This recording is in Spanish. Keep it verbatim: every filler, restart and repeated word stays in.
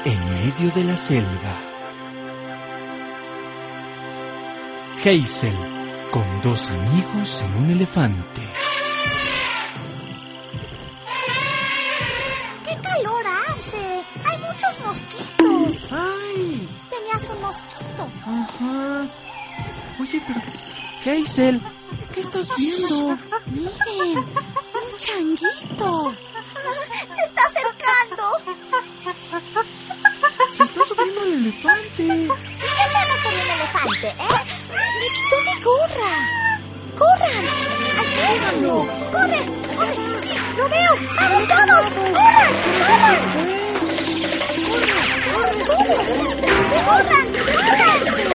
en medio de la selva. Hazel, con dos amigos en un elefante. ¡Qué calor hace! ¡Hay muchos mosquitos! ¡Ay! Tenías un mosquito. Ajá. Oye, pero... Hazel, ¿qué estás viendo? Miren, un changuito. Se está acercando. Se está subiendo al elefante. ¿Y qué hacemos con un elefante, eh? Me quitó mi gorra. ¡Corran! ¡Alcánzalo! ¡Corre! ¡Corre! ¡Sí, lo veo! ¡Vamos todos! ¡Corran! ¡Corran! ¡Corran! ¡Corran! ¡Corran! ¡Corran!